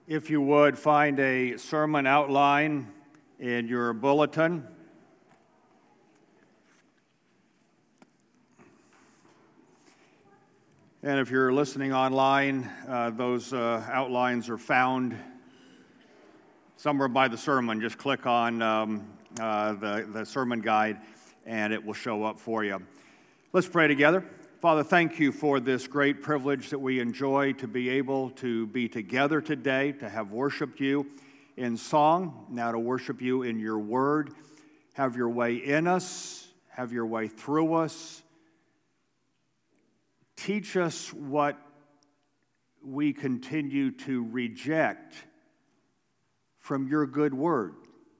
If you would, find a sermon outline in your bulletin. And if you're listening online, those outlines are found somewhere by the sermon. Just click on the sermon guide and it will show up for you. Let's pray together. Father, thank you for this great privilege that we enjoy to be able to be together today, to have worshiped you in song, now to worship you in your word. Have your way in us, have your way through us. Teach us what we continue to reject from your good word.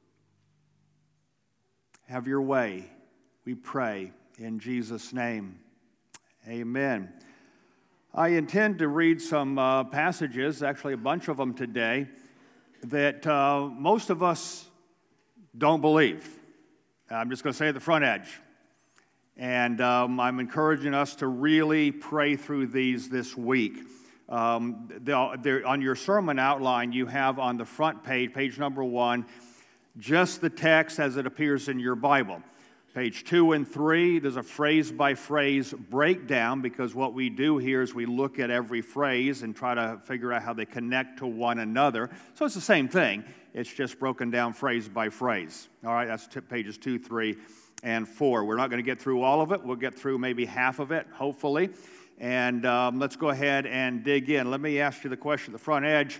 Have your way, we pray, in Jesus' name. Amen. I intend to read some passages, actually a bunch of them today, that most of us don't believe. I'm just going to say at the front edge. And I'm encouraging us to really pray through these this week. On your sermon outline, you have on the front page, page number 1, just the text as it appears in your Bible. Page 2 and 3, there's a phrase-by-phrase breakdown, because what we do here is we look at every phrase and try to figure out how they connect to one another. So it's the same thing. It's just broken down phrase by phrase. All right, that's pages 2, 3, and 4. We're not going to get through all of it. We'll get through maybe half of it, hopefully. And let's go ahead and dig in. Let me ask you the question at the front edge.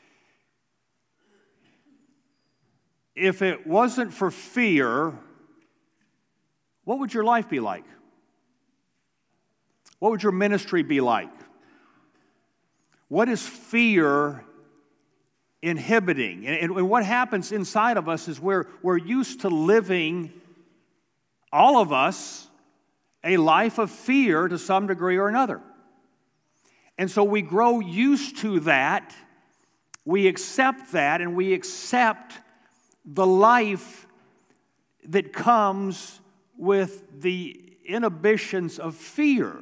If it wasn't for fear, what would your life be like? What would your ministry be like? What is fear inhibiting? And what happens inside of us is we're used to living, all of us, a life of fear to some degree or another. And so we grow used to that, we accept that, and we accept the life that comes with the inhibitions of fear.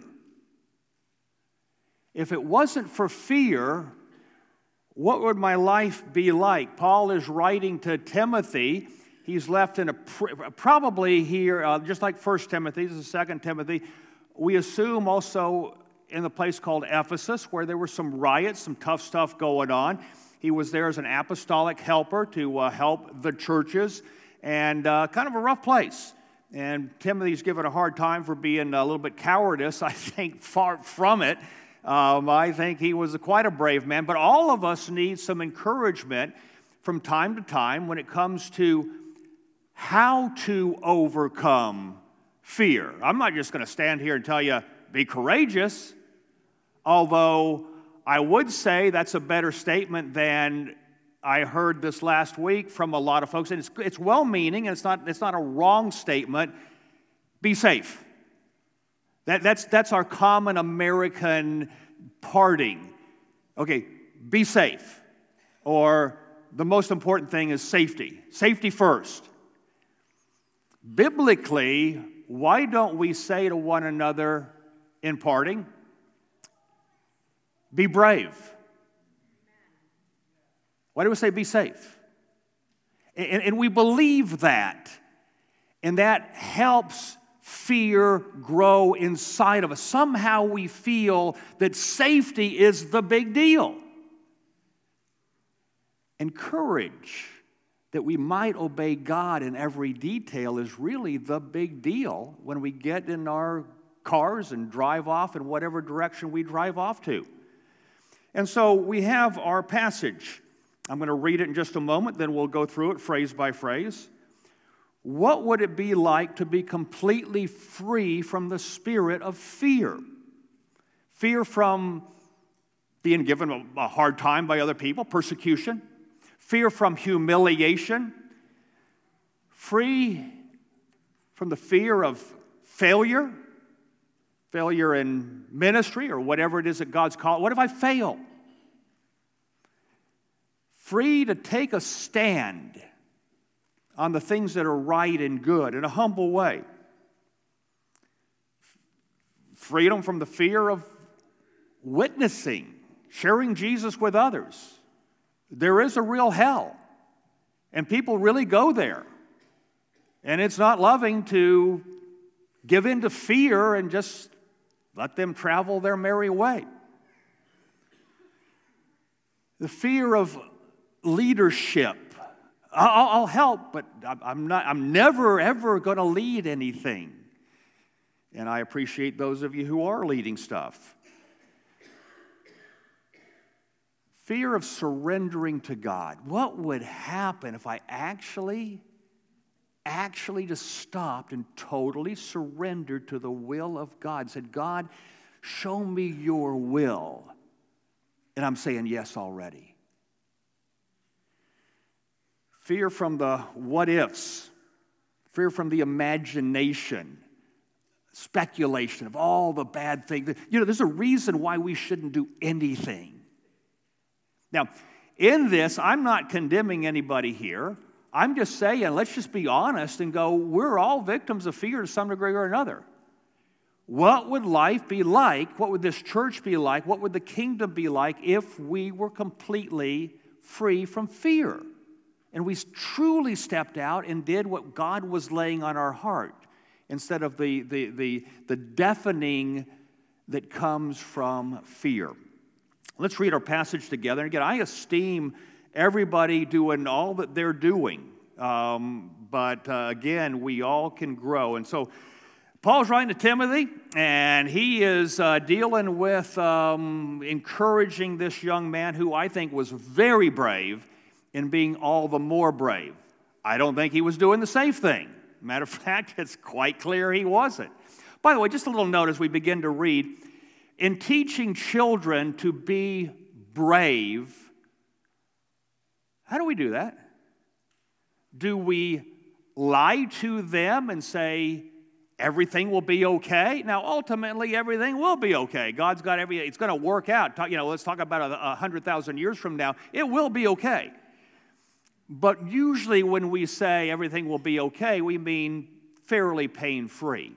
If it wasn't for fear, what would my life be like? Paul is writing to Timothy. He's left in probably here, just like 1 Timothy, this is 2 Timothy. We assume also in the place called Ephesus, where there were some riots, some tough stuff going on. He was there as an apostolic helper to help the churches, and kind of a rough place. And Timothy's given a hard time for being a little bit cowardice, I think, far from it. I think he was quite a brave man. But all of us need some encouragement from time to time when it comes to how to overcome fear. I'm not just going to stand here and tell you, be courageous, although I would say that's a better statement than I heard this last week from a lot of folks, and it's well-meaning, and it's not a wrong statement. Be safe. That's our common American parting. Okay, be safe. Or the most important thing is safety. Safety first. Biblically, why don't we say to one another in parting, be brave? Why do we say be safe? And we believe that. And that helps fear grow inside of us. Somehow we feel that safety is the big deal. And courage, that we might obey God in every detail, is really the big deal when we get in our cars and drive off in whatever direction we drive off to. And so we have our passage. I'm going to read it in just a moment, then we'll go through it phrase by phrase. What would it be like to be completely free from the spirit of fear? Fear from being given a hard time by other people, persecution. Fear from humiliation. Free from the fear of failure. Failure in ministry or whatever it is that God's called. What if I fail? Free to take a stand on the things that are right and good in a humble way. Freedom from the fear of witnessing, sharing Jesus with others. there is a real hell, and people really go there. And it's not loving to give in to fear and just let them travel their merry way. The fear of leadership. I'll help, but I'm never, ever going to lead anything. And I appreciate those of you who are leading stuff. Fear of surrendering to God. What would happen if I actually just stopped and totally surrendered to the will of God? Said, God, show me your will. And I'm saying yes already. Fear from the what ifs. Fear from the imagination. Speculation of all the bad things. There's a reason why we shouldn't do anything. Now, in this, I'm not condemning anybody here. I'm just saying, let's just be honest and go, we're all victims of fear to some degree or another. What would life be like? What would this church be like? What would the kingdom be like if we were completely free from fear? And we truly stepped out and did what God was laying on our heart instead of the deafening that comes from fear. Let's read our passage together. And again, I esteem everybody doing all that they're doing. But again, we all can grow. And so Paul's writing to Timothy, and he is dealing with encouraging this young man who I think was very brave in being all the more brave. I don't think he was doing the safe thing. Matter of fact, it's quite clear he wasn't. By the way, just a little note as we begin to read. In teaching children to be brave, how do we do that? Do we lie to them and say everything will be okay? Now, ultimately, everything will be okay. God's got everything. It's going to work out. Let's talk about 100,000 years from now. It will be okay. But usually when we say everything will be okay, we mean fairly pain-free.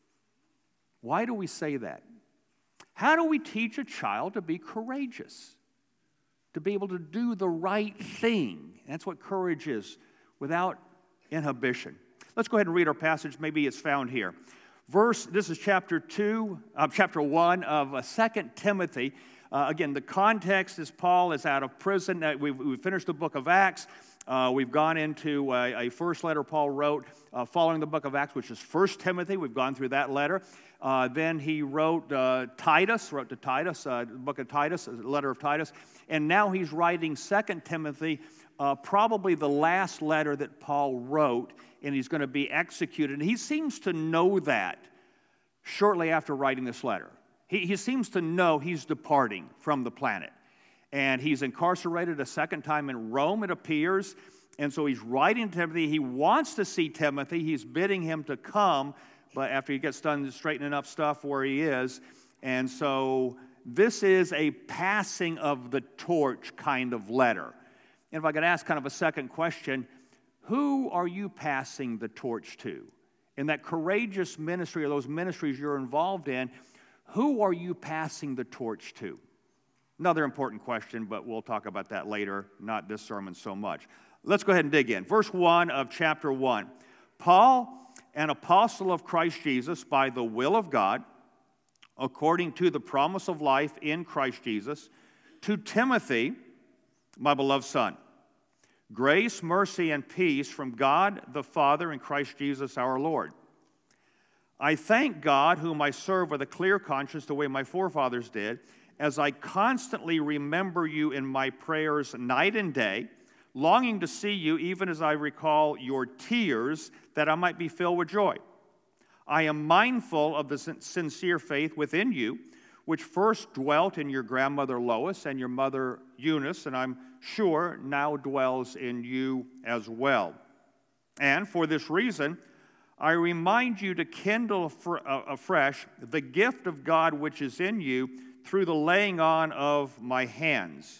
Why do we say that? How do we teach a child to be courageous? To be able to do the right thing? That's what courage is, without inhibition. Let's go ahead and read our passage. Maybe it's found here. This is chapter 1 of 2 Timothy. Again, the context is Paul is out of prison. We've finished the book of Acts. We've gone into a first letter Paul wrote following the book of Acts, which is 1 Timothy. We've gone through that letter. Then he wrote to Titus, the book of Titus, a letter of Titus. And now he's writing 2 Timothy, probably the last letter that Paul wrote, and he's going to be executed. And he seems to know that shortly after writing this letter. He seems to know he's departing from the planet. And he's incarcerated a second time in Rome, it appears. And so he's writing to Timothy. He wants to see Timothy. He's bidding him to come, but after he gets done straightening up stuff where he is. And so this is a passing of the torch kind of letter. And if I could ask kind of a second question, who are you passing the torch to? In that courageous ministry or those ministries you're involved in, who are you passing the torch to? Another important question, but we'll talk about that later, not this sermon so much. Let's go ahead and dig in. Verse 1 of chapter 1. Paul, an apostle of Christ Jesus, by the will of God, according to the promise of life in Christ Jesus, to Timothy, my beloved son. Grace, mercy, and peace from God the Father and Christ Jesus our Lord. I thank God, whom I serve with a clear conscience the way my forefathers did, as I constantly remember you in my prayers night and day, longing to see you even as I recall your tears, that I might be filled with joy. I am mindful of the sincere faith within you, which first dwelt in your grandmother Lois and your mother Eunice, and I'm sure now dwells in you as well. And for this reason, I remind you to kindle afresh the gift of God which is in you through the laying on of my hands.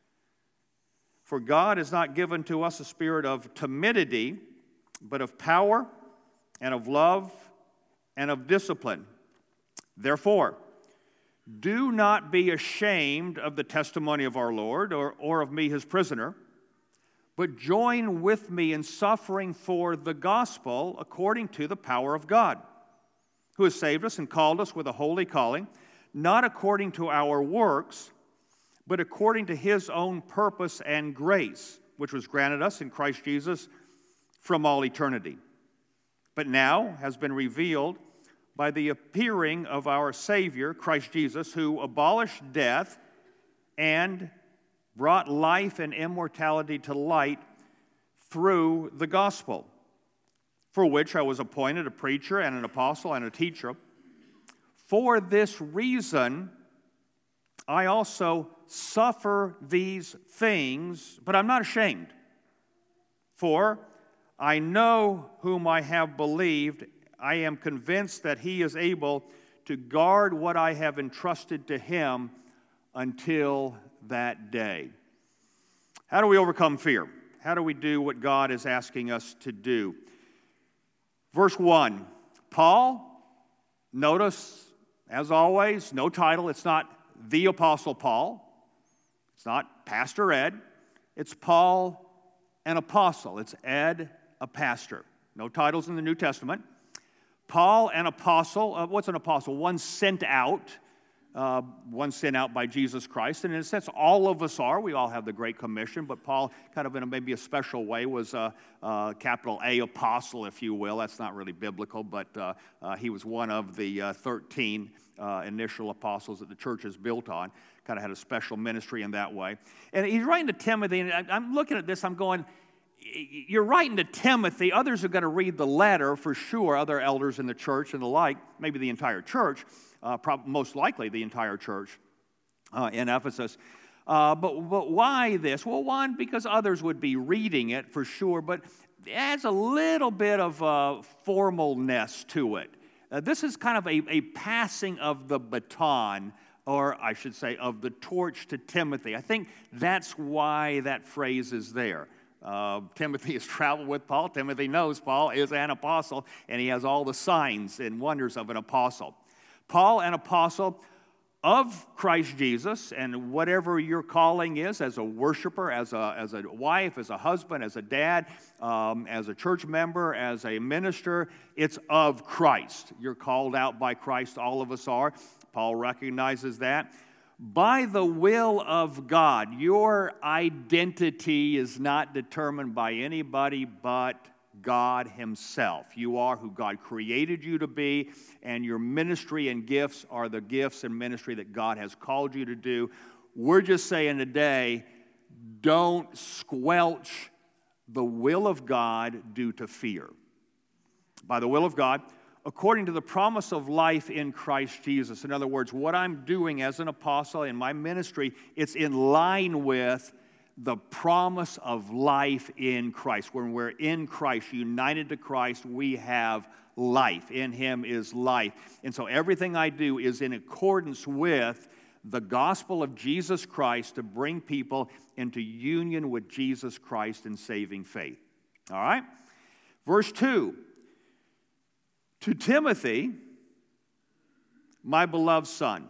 For God has not given to us a spirit of timidity, but of power and of love and of discipline. Therefore, Do not be ashamed of the testimony of our Lord or of me, his prisoner, but join with me in suffering for the gospel according to the power of God, who has saved us and called us with a holy calling, not according to our works, but according to his own purpose and grace, which was granted us in Christ Jesus from all eternity, but now has been revealed by the appearing of our Savior, Christ Jesus, who abolished death and brought life and immortality to light through the gospel, for which I was appointed a preacher and an apostle and a teacher. For this reason, I also suffer these things, but I'm not ashamed. For I know whom I have believed. I am convinced that he is able to guard what I have entrusted to him until that day. How do we overcome fear? How do we do what God is asking us to do? Verse 1, Paul, notice, as always, no title. It's not the Apostle Paul. It's not Pastor Ed. It's Paul, an apostle. It's Ed, a pastor. No titles in the New Testament. Paul, an apostle. What's an apostle? One sent out by Jesus Christ. And in a sense, all of us are. We all have the Great Commission, but Paul, kind of in maybe a special way, was a capital A apostle, if you will. That's not really biblical, but he was one of the 13 initial apostles that the church is built on. Kind of had a special ministry in that way. And he's writing to Timothy, and I'm looking at this, I'm going, you're writing to Timothy. Others are going to read the letter for sure, other elders in the church and the like, maybe the entire church, most likely the entire church in Ephesus. But why this? Well, one, because others would be reading it for sure, but it adds a little bit of formalness to it. This is kind of a passing of the baton, or I should say of the torch to Timothy. I think that's why that phrase is there. Timothy has traveled with Paul. Timothy knows Paul is an apostle, and he has all the signs and wonders of an apostle. Paul, an apostle of Christ Jesus, and whatever your calling is as a worshiper, as a wife, as a husband, as a dad, as a church member, as a minister, it's of Christ. You're called out by Christ, all of us are. Paul recognizes that. By the will of God, your identity is not determined by anybody but God himself. You are who God created you to be, and your ministry and gifts are the gifts and ministry that God has called you to do. We're just saying today, don't squelch the will of God due to fear. By the will of God, according to the promise of life in Christ Jesus. In other words, what I'm doing as an apostle in my ministry, it's in line with the promise of life in Christ. When we're in Christ, united to Christ, we have life. In him is life. And so everything I do is in accordance with the gospel of Jesus Christ to bring people into union with Jesus Christ in saving faith. All right? Verse 2. To Timothy, my beloved son.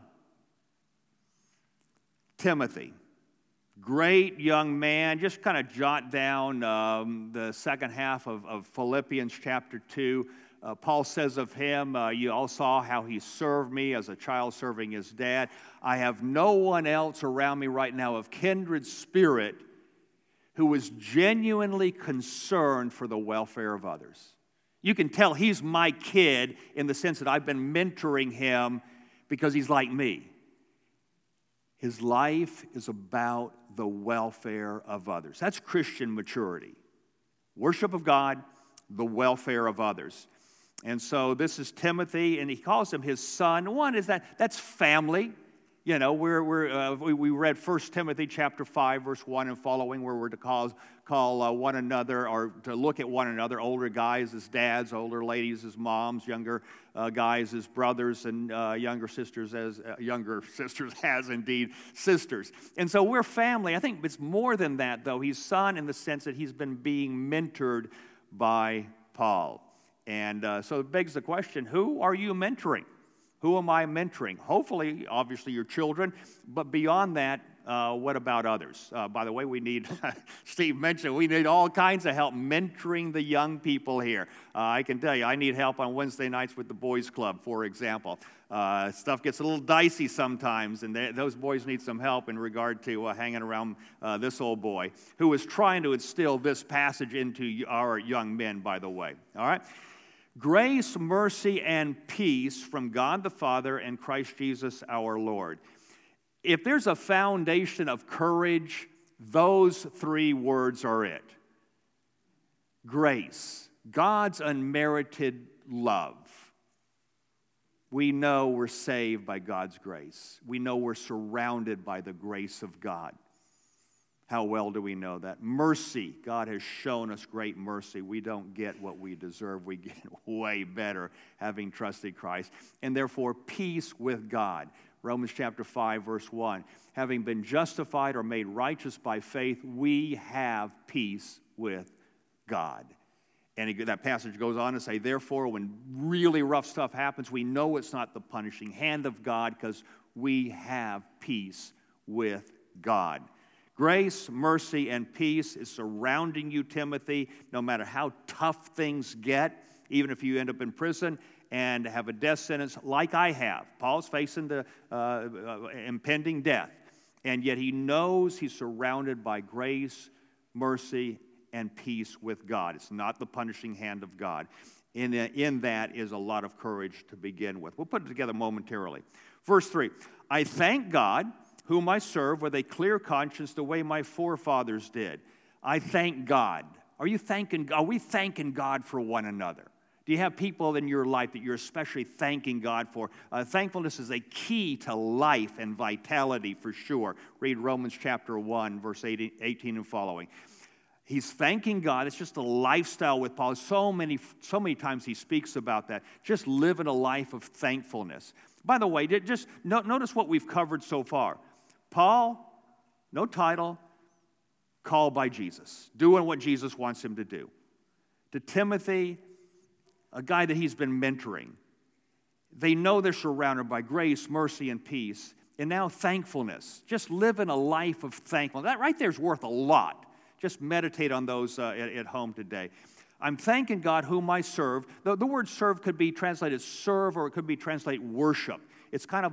Timothy, great young man. Just kind of jot down the second half of Philippians chapter 2. Paul says of him, you all saw how he served me as a child serving his dad. I have no one else around me right now of kindred spirit who is genuinely concerned for the welfare of others. You can tell he's my kid in the sense that I've been mentoring him because he's like me. His life is about the welfare of others. That's Christian maturity. Worship of God, the welfare of others. And so this is Timothy, and he calls him his son. One is that's family. You know, we read 1 Timothy chapter 5, verse 1 and following, where we're to call one another, or to look at one another, older guys as dads, older ladies as moms, younger guys as brothers, and younger sisters as indeed sisters. And so we're family. I think it's more than that, though. He's son in the sense that he's been being mentored by Paul. And so it begs the question, who are you mentoring? Who am I mentoring? Hopefully, obviously, your children, but beyond that, what about others? By the way, we need, Steve mentioned, we need all kinds of help mentoring the young people here. I can tell you, I need help on Wednesday nights with the boys club, for example. Stuff gets a little dicey sometimes, and those boys need some help in regard to hanging around this old boy, who is trying to instill this passage into our young men, by the way. All right? Grace, mercy, and peace from God the Father and Christ Jesus our Lord. If there's a foundation of courage, those three words are it. Grace, God's unmerited love. We know we're saved by God's grace. We know we're surrounded by the grace of God. How well do we know that? Mercy. God has shown us great mercy. We don't get what we deserve. We get way better having trusted Christ. And therefore, peace with God. Romans chapter 5, verse 1. Having been justified or made righteous by faith, we have peace with God. And that passage goes on to say, therefore, when really rough stuff happens, we know it's not the punishing hand of God because we have peace with God. Grace, mercy, and peace is surrounding you, Timothy, no matter how tough things get, even if you end up in prison and have a death sentence like I have. Paul's facing the impending death, and yet he knows he's surrounded by grace, mercy, and peace with God. It's not the punishing hand of God. In that is a lot of courage to begin with. We'll put it together momentarily. Verse 3, I thank God, whom I serve with a clear conscience the way my forefathers did. I thank God. Are we thanking God for one another? Do you have people in your life that you're especially thanking God for? Thankfulness is a key to life and vitality for sure. Read Romans chapter 1, verse 18 and following. He's thanking God. It's just a lifestyle with Paul. So many times he speaks about that. Just living a life of thankfulness. By the way, just notice what we've covered so far. Paul, no title, called by Jesus, doing what Jesus wants him to do. To Timothy, a guy that he's been mentoring. They know they're surrounded by grace, mercy, and peace. And now thankfulness. Just living a life of thankfulness. That right there is worth a lot. Just meditate on those at home today. I'm thanking God whom I serve. The word serve could be translated serve, or it could be translated worship. It's kind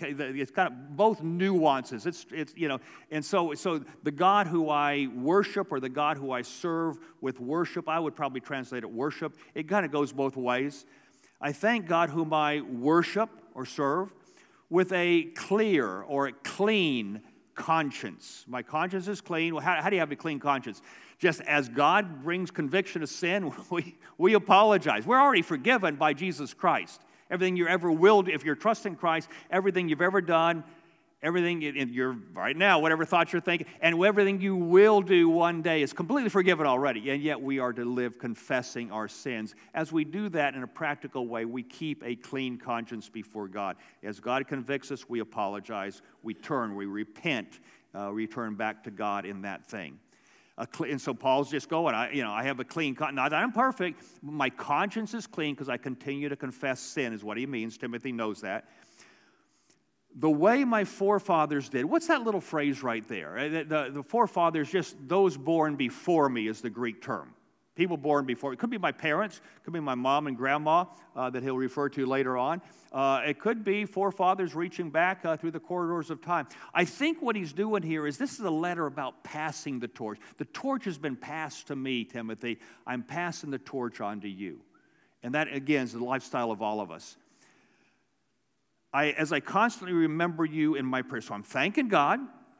of both nuances. It's and so the God who I worship or the God who I serve with worship, I would probably translate it worship. It kind of goes both ways. I thank God whom I worship or serve with a clear or a clean conscience. My conscience is clean. Well, how do you have a clean conscience? Just as God brings conviction of sin, we apologize. We're already forgiven by Jesus Christ. Everything you ever will do, if you're trusting Christ, everything you've ever done, everything you're right now, whatever thoughts you're thinking, and everything you will do one day is completely forgiven already. And yet we are to live confessing our sins. As we do that in a practical way, we keep a clean conscience before God. As God convicts us, we apologize, we turn, we repent, return back to God in that thing. And so Paul's just going, I have a clean conscience. Not that I'm perfect. My conscience is clean because I continue to confess sin is what he means. Timothy knows that. The way my forefathers did. What's that little phrase right there? The forefathers, just those born before me is the Greek term. People born before. It could be my parents. It could be my mom and grandma that he'll refer to later on. It could be forefathers reaching back through the corridors of time. I think what he's doing here is this is a letter about passing the torch. The torch has been passed to me, Timothy. I'm passing the torch on to you. And that, again, is the lifestyle of all of us. As I constantly remember you in my prayer. So I'm thanking God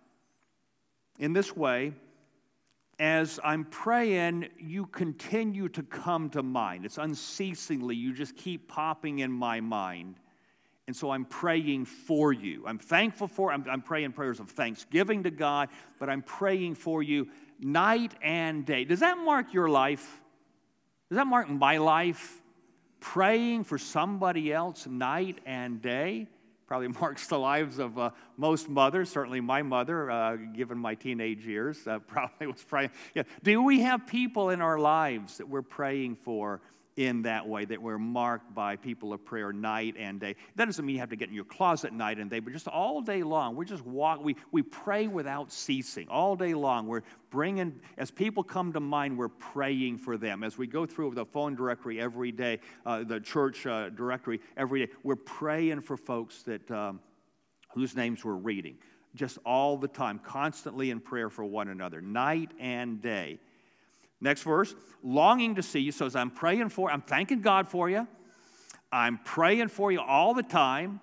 in this way. As I'm praying, you continue to come to mind. It's unceasingly. You just keep popping in my mind. And so I'm praying for you. I'm thankful for, I'm praying prayers of thanksgiving to God, but I'm praying for you night and day. Does that mark your life? Does that mark my life? Praying for somebody else night and day? Probably marks the lives of most mothers, certainly my mother, given my teenage years, probably was praying. Yeah. Do we have people in our lives that we're praying for in that way, that we're marked by people of prayer night and day. That doesn't mean you have to get in your closet night and day, but just all day long. We just walk, we pray without ceasing. All day long, we're bringing, as people come to mind, we're praying for them. As we go through the phone directory every day, the church directory every day, we're praying for folks that whose names we're reading. Just all the time, constantly in prayer for one another, night and day. Next verse, longing to see you. So as I'm thanking God for you. I'm praying for you all the time.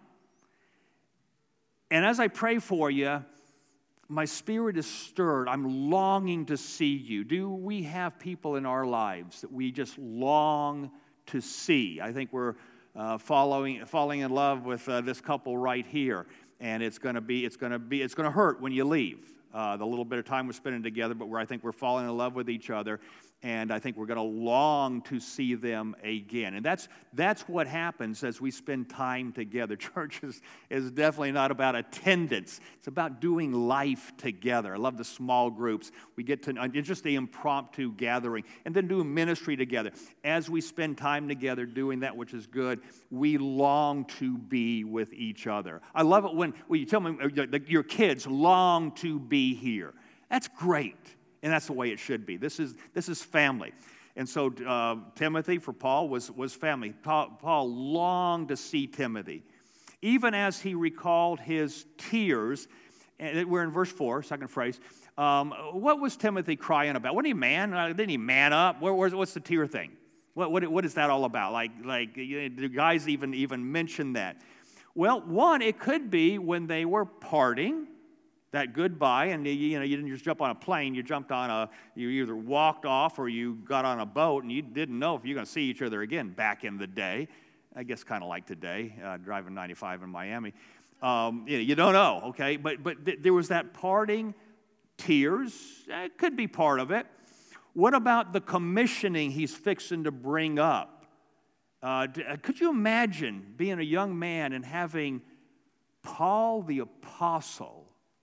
And as I pray for you, my spirit is stirred. I'm longing to see you. Do we have people in our lives that we just long to see? I think we're falling in love with this couple right here. And it's going to hurt when you leave. The little bit of time we're spending together, but I think we're falling in love with each other, and I think we're going to long to see them again. And that's what happens as we spend time together. Church is definitely not about attendance. It's about doing life together. I love the small groups. We get to it's just the impromptu gathering, and then doing ministry together. As we spend time together doing that which is good, we long to be with each other. I love it when you tell me your kids long to be here. That's great, and that's the way it should be. This is family. And so Timothy, for Paul, was family. Paul longed to see Timothy. Even as he recalled his tears, and we're in verse 4, second phrase, what was Timothy crying about? Wasn't he man? Didn't he man up? What's the tear thing? What is that all about? Like the guys even mention that. Well, one, it could be when they were parting, that goodbye, and you didn't just jump on a plane. You either walked off or you got on a boat, and you didn't know if you're going to see each other again back in the day. I guess kind of like today, driving 95 in Miami. You don't know, okay? But there was that parting, tears. It could be part of it. What about the commissioning he's fixing to bring up? Could you imagine being a young man and having Paul the Apostle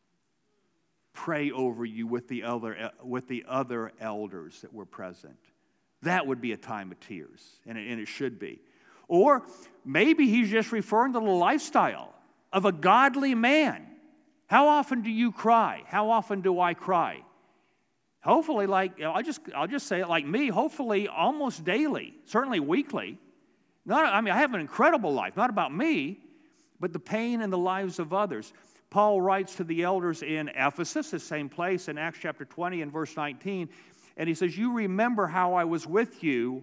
pray over you with the other elders that were present? That would be a time of tears, and it should be. Or maybe he's just referring to the lifestyle of a godly man. How often do you cry? How often do I cry? Hopefully, I'll just say it like me. Hopefully, almost daily, certainly weekly. I have an incredible life. Not about me, but the pain in the lives of others. Paul writes to the elders in Ephesus, the same place, in Acts chapter 20 and verse 19, and he says, "You remember how I was with you,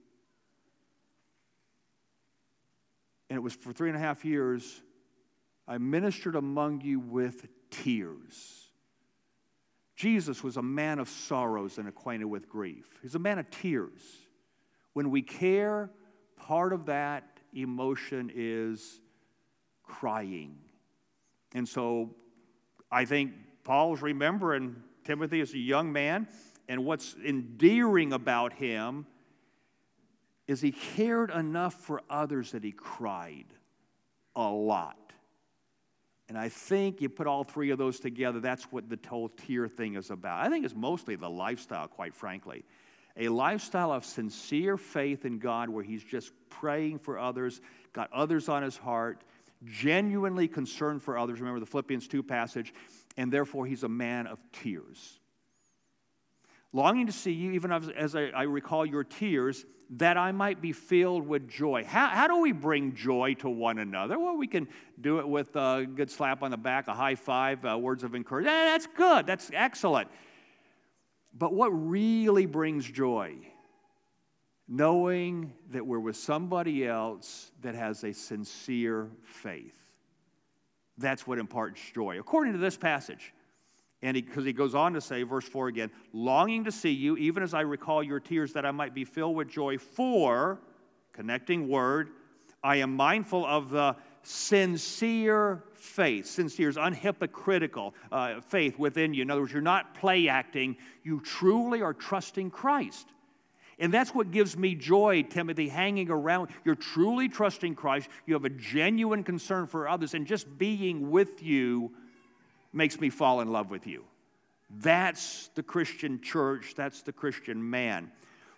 and it was for 3.5 years, I ministered among you with tears." Jesus was a man of sorrows and acquainted with grief. He's a man of tears. When we care, part of that emotion is crying. And so I think Paul's remembering Timothy as a young man, and what's endearing about him is he cared enough for others that he cried a lot. And I think you put all three of those together, that's what the whole tear thing is about. I think it's mostly the lifestyle, quite frankly. A lifestyle of sincere faith in God where he's just praying for others, got others on his heart, genuinely concerned for others. Remember the Philippians 2 passage. And therefore, he's a man of tears. Longing to see you, even as I recall your tears, that I might be filled with joy. How do we bring joy to one another? Well, we can do it with a good slap on the back, a high five, words of encouragement. That's good. That's excellent. But what really brings joy? Knowing that we're with somebody else that has a sincere faith. That's what imparts joy. According to this passage, and because he goes on to say, verse 4 again, longing to see you, even as I recall your tears, that I might be filled with joy. For, connecting word, I am mindful of the sincere faith. Sincere is unhypocritical faith within you. In other words, you're not play acting. You truly are trusting Christ. And that's what gives me joy, Timothy, hanging around. You're truly trusting Christ. You have a genuine concern for others. And just being with you makes me fall in love with you. That's the Christian church. That's the Christian man.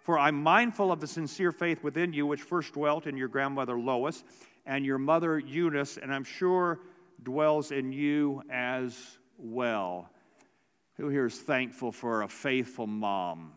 For I'm mindful of the sincere faith within you, which first dwelt in your grandmother Lois and your mother Eunice, and I'm sure dwells in you as well. Who here is thankful for a faithful mom?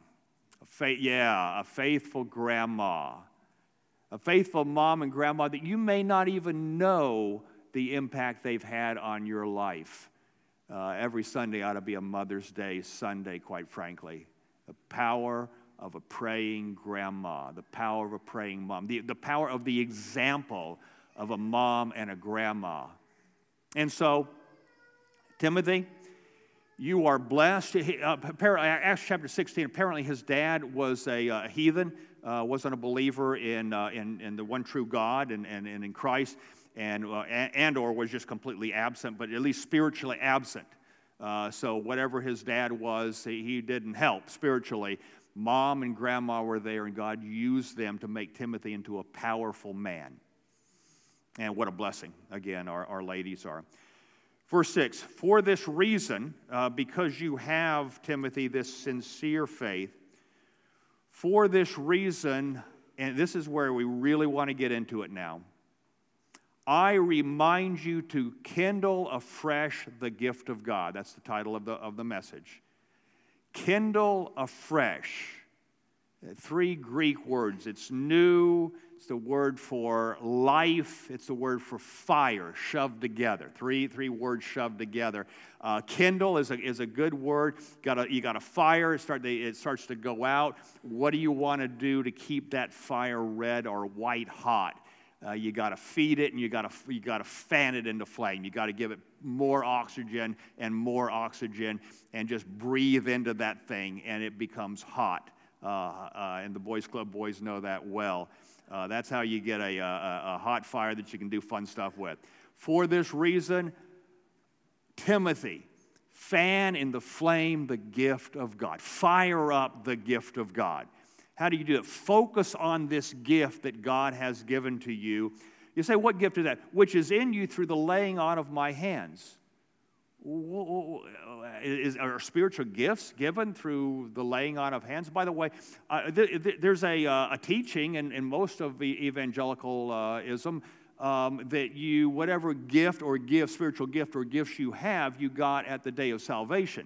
A faithful grandma. A faithful mom and grandma that you may not even know the impact they've had on your life. Every Sunday ought to be a Mother's Day Sunday, quite frankly. The power of a praying grandma, the power of a praying mom, the power of the example of a mom and a grandma. And so, Timothy, you are blessed. Acts chapter 16, apparently his dad was a heathen, wasn't a believer in the one true God and in Christ, and or was just completely absent, but at least spiritually absent. So whatever his dad was, he didn't help spiritually. Mom and grandma were there, and God used them to make Timothy into a powerful man. And what a blessing, again, our ladies are. Verse 6, for this reason, because you have, Timothy, this sincere faith, for this reason, and this is where we really want to get into it now, I remind you to kindle afresh the gift of God. That's the title of the message. Kindle afresh. 3 Greek words. It's new. It's the word for life. It's the word for fire shoved together. Three words shoved together. Kindle is a good word. You got a fire. It starts to go out. What do you want to do to keep that fire red or white hot? You got to feed it, and you got to fan it into flame. You got to give it more oxygen, and just breathe into that thing, and it becomes hot. And the Boys Club boys know that well. That's how you get a hot fire that you can do fun stuff with. For this reason, Timothy, fan in the flame the gift of God. Fire up the gift of God. How do you do it? Focus on this gift that God has given to you. You say, what gift is that? Which is in you through the laying on of my hands. Are spiritual gifts given through the laying on of hands? By the way, there's a teaching in most of the evangelicalism that you, whatever spiritual gift or gifts you have, you got at the day of salvation.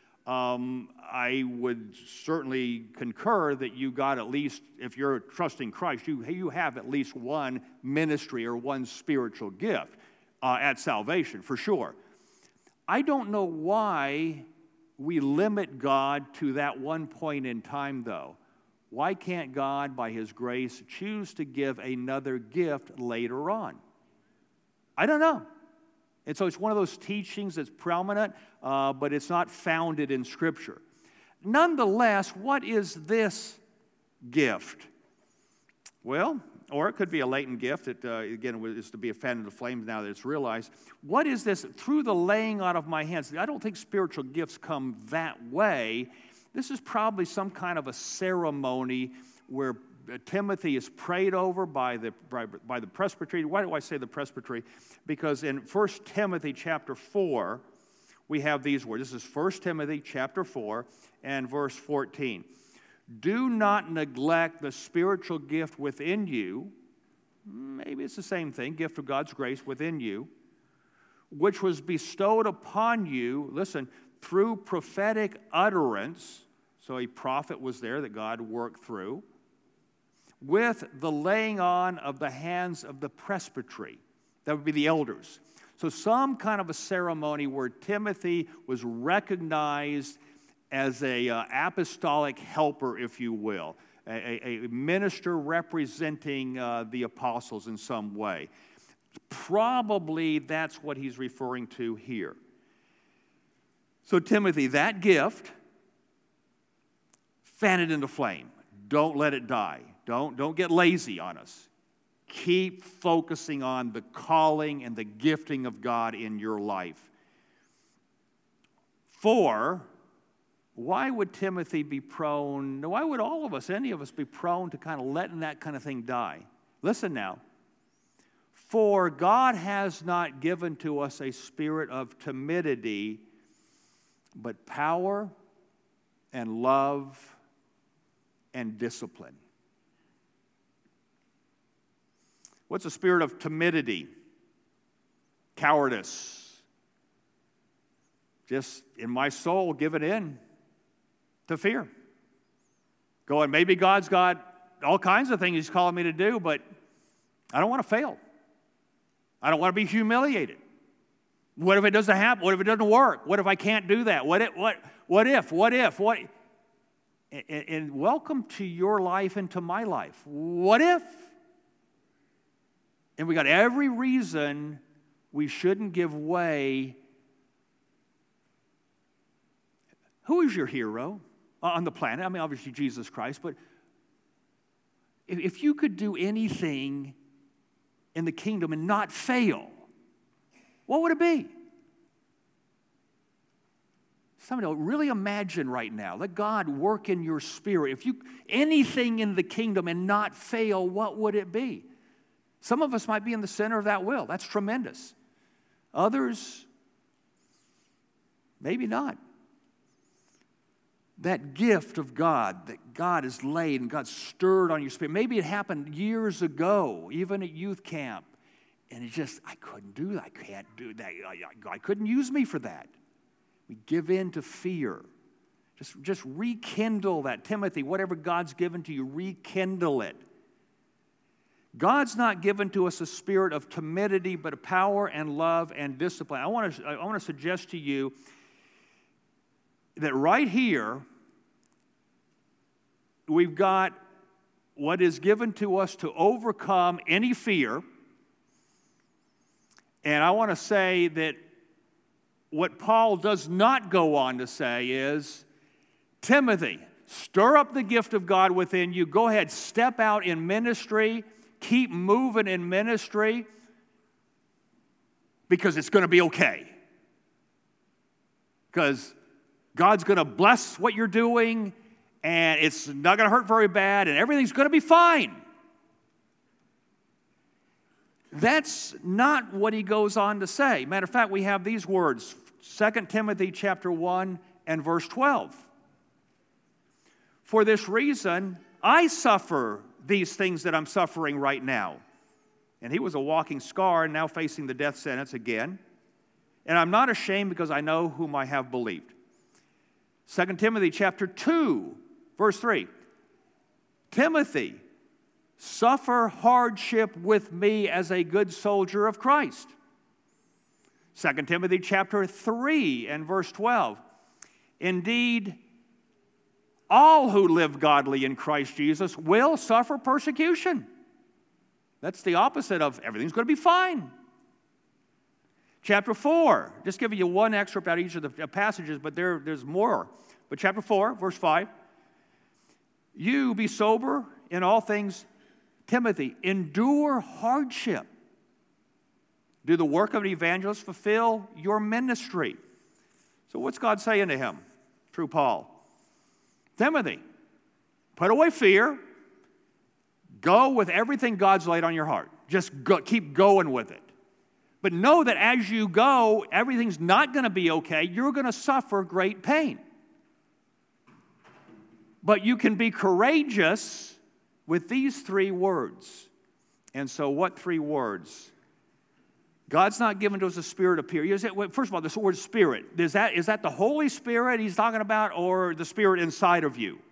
I would certainly concur that you got at least, if you're trusting Christ, you have at least one ministry or one spiritual gift at salvation, for sure. I don't know why we limit God to that one point in time, though. Why can't God, by His grace, choose to give another gift later on? I don't know. And so it's one of those teachings that's prominent, but it's not founded in Scripture. Nonetheless, what is this gift? Well, or it could be a latent gift that, again, is to be a fan of the flames now that it's realized. What is this? Through the laying on of my hands. I don't think spiritual gifts come that way. This is probably some kind of a ceremony where Timothy is prayed over by the presbytery. Why do I say the presbytery? Because in 1 Timothy chapter 4, we have these words. This is 1 Timothy chapter 4 and verse 14. Do not neglect the spiritual gift within you. Maybe it's the same thing, gift of God's grace within you, which was bestowed upon you, listen, through prophetic utterance. So a prophet was there that God worked through, with the laying on of the hands of the presbytery. That would be the elders. So some kind of a ceremony where Timothy was recognized as a apostolic helper, if you will, a minister representing the apostles in some way. Probably that's what he's referring to here. So Timothy, that gift, fan it into flame. Don't let it die. Don't get lazy on us. Keep focusing on the calling and the gifting of God in your life. For why would Timothy be prone, why would all of us, any of us, be prone to kind of letting that kind of thing die? Listen now. For God has not given to us a spirit of timidity, but power and love and discipline. What's a spirit of timidity, cowardice? Just in my soul, giving in to fear. Going, maybe God's got all kinds of things He's calling me to do, but I don't want to fail. I don't want to be humiliated. What if it doesn't happen? What if it doesn't work? What if I can't do that? What if? And welcome to your life and to my life. What if? And we got every reason we shouldn't give way. Who is your hero on the planet? I mean, obviously Jesus Christ, but if you could do anything in the kingdom and not fail, what would it be? Somebody really imagine right now. Let God work in your spirit. If you anything in the kingdom and not fail, what would it be? Some of us might be in the center of that will. That's tremendous. Others, maybe not. That gift of God that God has laid and God stirred on your spirit. Maybe it happened years ago, even at youth camp. And it's just, I couldn't do that. I can't do that. God couldn't use me for that. We give in to fear. Just rekindle that. Timothy, whatever God's given to you, rekindle it. God's not given to us a spirit of timidity, but a power and love and discipline. I want to suggest to you that right here, we've got what is given to us to overcome any fear. And I want to say that what Paul does not go on to say is, Timothy, stir up the gift of God within you. Go ahead, step out in ministry. Keep moving in ministry because it's going to be okay. Because God's going to bless what you're doing, and it's not going to hurt very bad, and everything's going to be fine. That's not what he goes on to say. Matter of fact, we have these words, 2 Timothy chapter 1 and verse 12. For this reason, I suffer these things that I'm suffering right now. And he was a walking scar and now facing the death sentence again. And I'm not ashamed because I know whom I have believed. 2 Timothy chapter 2, verse 3. Timothy, suffer hardship with me as a good soldier of Christ. 2 Timothy chapter 3 and verse 12. Indeed, all who live godly in Christ Jesus will suffer persecution. That's the opposite of everything's going to be fine. Chapter 4, just giving you one excerpt out of each of the passages, but there's more. But chapter 4, verse 5. You be sober in all things, Timothy, endure hardship. Do the work of an evangelist, fulfill your ministry. So what's God saying to him through Paul? Timothy, put away fear. Go with everything God's laid on your heart. Just go, keep going with it. But know that as you go, everything's not going to be okay. You're going to suffer great pain. But you can be courageous with these three words. And so what three words? God's not given to us a spirit of fear. First of all, this word spirit, is that the Holy Spirit he's talking about or the spirit inside of you?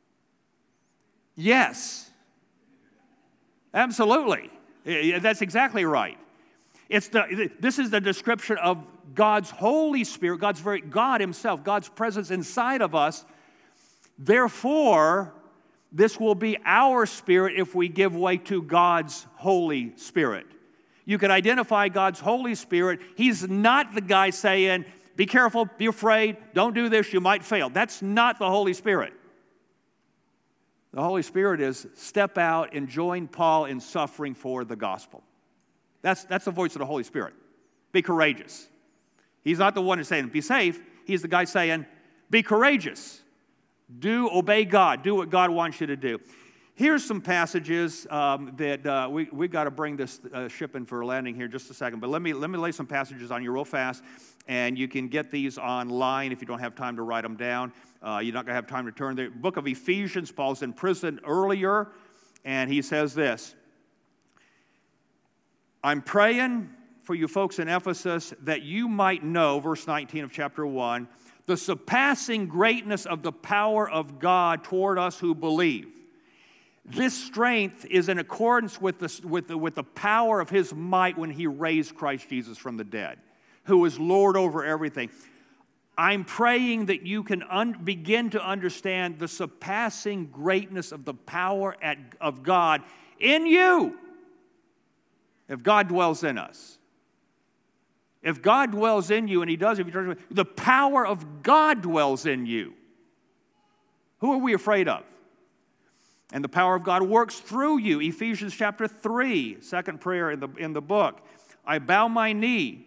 Yes. Absolutely. That's exactly right. This is the description of God's Holy Spirit, God himself, God's presence inside of us. Therefore, this will be our spirit if we give way to God's Holy Spirit. You can identify God's Holy Spirit. He's not the guy saying, be careful, be afraid, don't do this, you might fail. That's not the Holy Spirit. The Holy Spirit is step out and join Paul in suffering for the gospel. That's the voice of the Holy Spirit. Be courageous. He's not the one who's saying, be safe. He's the guy saying, be courageous. Obey God. Do what God wants you to do. Here's some passages that we got to bring this ship in for landing here in just a second. But let me lay some passages on you real fast, and you can get these online if you don't have time to write them down. You're not going to have time to turn. The book of Ephesians, Paul's in prison earlier, and he says this: I'm praying for you folks in Ephesus that you might know, verse 19 of chapter 1, the surpassing greatness of the power of God toward us who believe. This strength is in accordance with the power of his might when he raised Christ Jesus from the dead, who is Lord over everything. I'm praying that you can begin to understand the surpassing greatness of the power of God in you, if God dwells in us. If God dwells in you, and he does, if you turn, the power of God dwells in you. Who are we afraid of? And the power of God works through you. Ephesians chapter 3, second prayer in the book. I bow my knee.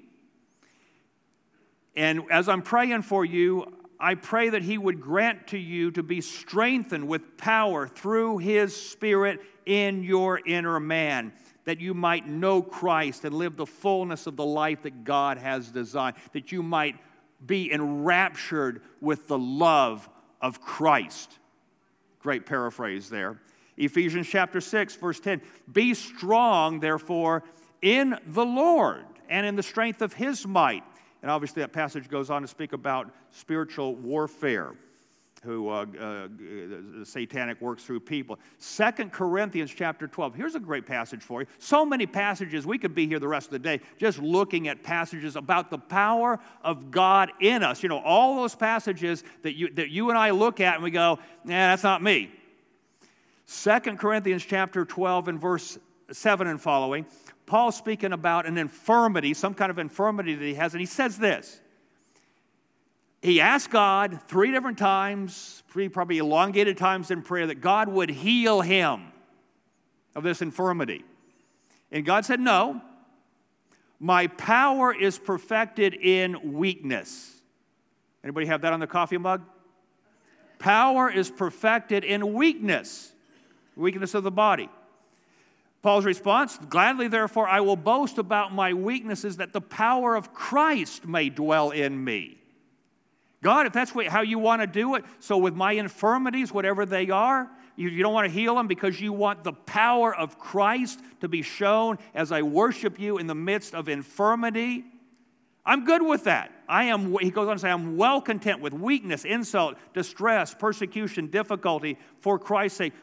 And as I'm praying for you, I pray that he would grant to you to be strengthened with power through his Spirit in your inner man, that you might know Christ and live the fullness of the life that God has designed, that you might be enraptured with the love of Christ. Great paraphrase there. Ephesians chapter 6, verse 10. Be strong, therefore, in the Lord and in the strength of his might. And obviously that passage goes on to speak about spiritual warfare, who the satanic works through people. 2 Corinthians chapter 12. Here's a great passage for you. So many passages, we could be here the rest of the day just looking at passages about the power of God in us. You know, all those passages that you and I look at and we go, nah, that's not me. 2 Corinthians chapter 12 and verse 7 and following, Paul's speaking about an infirmity, some kind of infirmity that he has, and he says this. He asked God 3 different times, 3 probably elongated times in prayer, that God would heal him of this infirmity. And God said, no, my power is perfected in weakness. Anybody have that on the coffee mug? Power is perfected in weakness of the body. Paul's response, gladly, therefore, I will boast about my weaknesses that the power of Christ may dwell in me. God, if that's how you want to do it, so with my infirmities, whatever they are, you don't want to heal them because you want the power of Christ to be shown as I worship you in the midst of infirmity. I'm good with that. He goes on to say, I'm well content with weakness, insult, distress, persecution, difficulty for Christ's sake.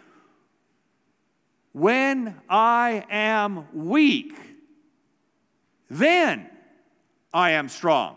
When I am weak, then I am strong.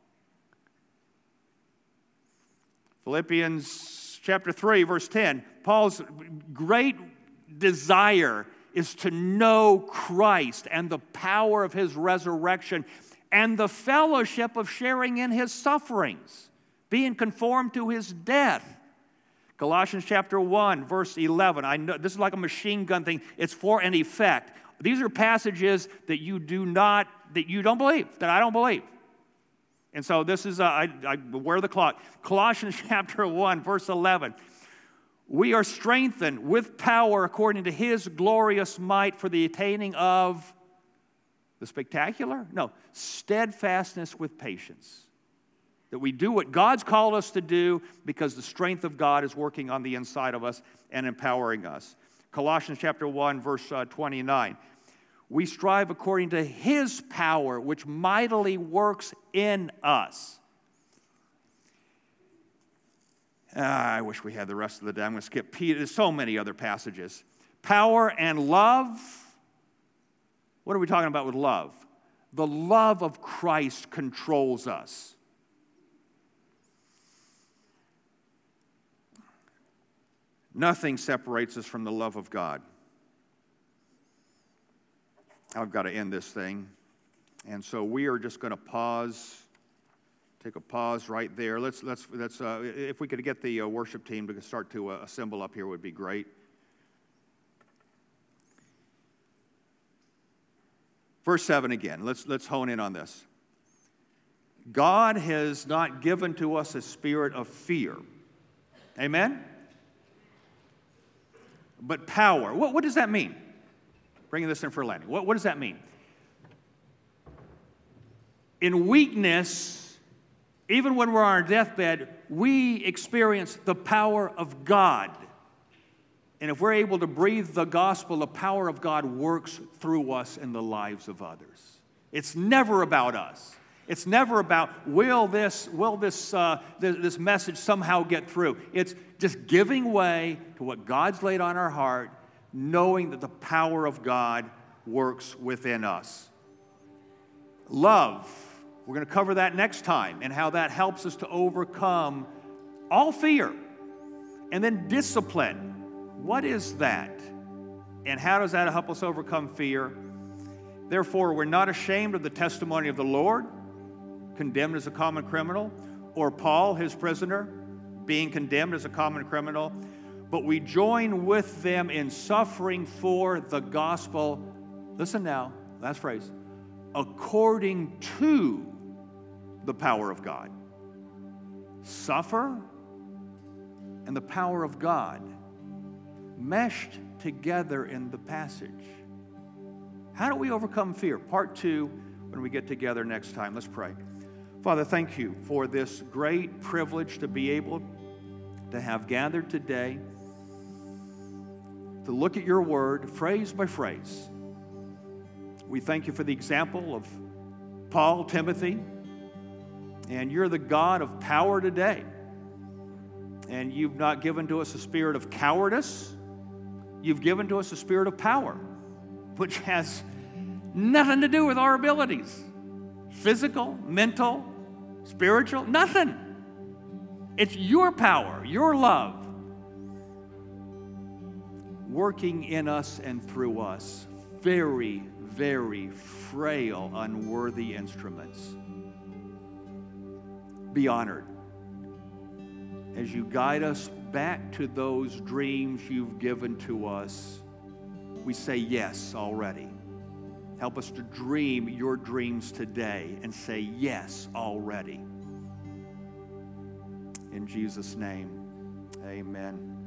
Philippians chapter 3, verse 10, Paul's great desire is to know Christ and the power of his resurrection and the fellowship of sharing in his sufferings, being conformed to his death. Colossians chapter 1, verse 11. I know this is like a machine gun thing. It's for an effect. These are passages that you don't believe, that I don't believe. And so this is, I wear the clock. Colossians chapter 1, verse 11. We are strengthened with power according to his glorious might for the attaining of the spectacular? No, steadfastness with patience. That we do what God's called us to do because the strength of God is working on the inside of us and empowering us. Colossians chapter 1, verse 29. We strive according to his power, which mightily works in us. I wish we had the rest of the day. I'm going to skip Peter. There's so many other passages. Power and love. What are we talking about with love? The love of Christ controls us. Nothing separates us from the love of God. I've got to end this thing. And so we are just going to pause, take a pause right there. Let's if we could get the worship team to start to assemble up here would be great. Verse 7 again. Let's hone in on this. God has not given to us a spirit of fear. Amen? but power. What does that mean? Bringing this in for a landing. What does that mean? In weakness, even when we're on our deathbed, we experience the power of God. And if we're able to breathe the gospel, the power of God works through us in the lives of others. It's never about us. It's never about, will this message somehow get through? It's just giving way to what God's laid on our heart, knowing that the power of God works within us. Love. We're going to cover that next time and how that helps us to overcome all fear. And then discipline. What is that? And how does that help us overcome fear? Therefore, we're not ashamed of the testimony of the Lord, condemned as a common criminal, or Paul, his prisoner, being condemned as a common criminal, but we join with them in suffering for the gospel. Listen now, last phrase, according to the power of God. Suffer and the power of God meshed together in the passage. How do we overcome fear? Part 2, when we get together next time. Let's pray. Father, thank you for this great privilege to be able to have gathered today to look at your word phrase by phrase. We thank you for the example of Paul, Timothy, and you're the God of power today. And you've not given to us a spirit of cowardice. You've given to us a spirit of power, which has nothing to do with our abilities. Physical, mental, spiritual, nothing. It's your power, your love, working in us and through us. Very, very frail, unworthy instruments. Be honored as you guide us back to those dreams you've given to us. We say yes already. Help us to dream your dreams today and say yes already. In Jesus' name, amen.